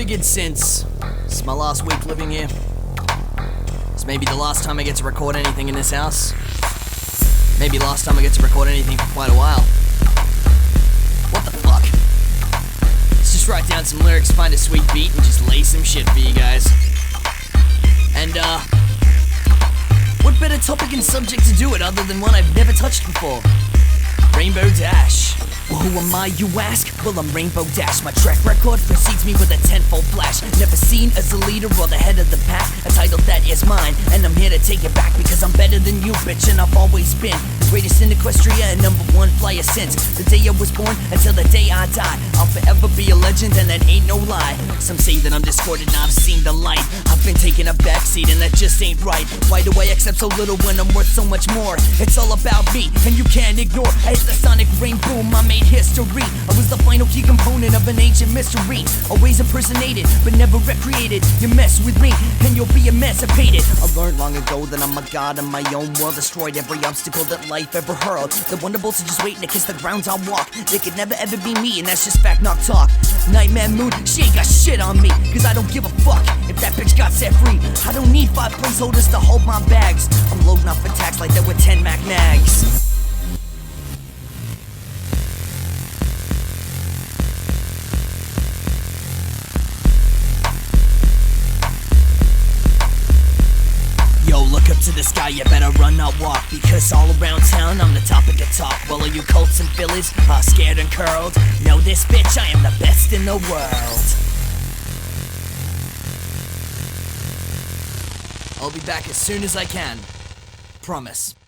figured since it's my last week living here, it's maybe the last time I get to record anything in this house. Maybe last time I get to record anything for quite a while. What the fuck? Let's just write down some lyrics, find a sweet beat, and just lay some shit for you guys. And what better topic and subject to do it other than one I've never touched before? Rainbow Dash. Well, who am I, you ask? Well, I'm Rainbow Dash. My track record precedes me with a tenfold flash. Never seen as a leader or the head of the pack. A title that is mine, and I'm here to take it back because I'm better than you, bitch, and I've always been the greatest in Equestria and #1 flyer since the day I was born until the day I die. I'll forever be a legend, and that ain't no lie. Some say that I'm discordant, and I've seen the light. I've been taking a backseat, and that just ain't right. Why do I accept so little when I'm worth so much more? It's all about me, and you can't ignore. I hit the sonic rain boom, I made history. I was the final key component of an ancient mystery. Always impersonated, but never recreated. You mess with me, and you'll be emancipated. I learned long ago that I'm a god in my own world. Destroyed every obstacle that life ever hurled. The wonderful to just waiting to kiss the ground I walk. They could never ever be me, and that's just fact, not talk. Nightmare mood, she ain't got shit on me, cause I don't give a fuck if that bitch got set free. I don't need 5 placeholders to hold my bags. I'm loading up attacks like there were 10 Mac mags. Yo, look up to the sky, you better run, not walk, because all around town I'm the topic of talk. Well, are you colts and fillies, scared and curled? Know this, bitch, I am the best in the world. I'll be back as soon as I can. Promise.